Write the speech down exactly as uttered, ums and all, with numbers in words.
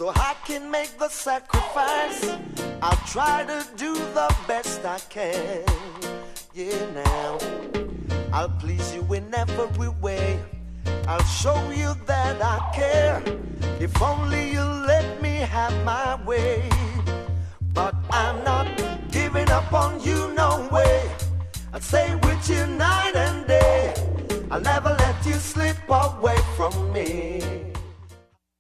so I can make the sacrifice. I'll try to do the best I can. Yeah, now I'll please you in every way. I'll show you that I care. If only you let me have my way. But I'm not giving up on you, no way. I'll stay with you night and day. I'll never let you slip away from me.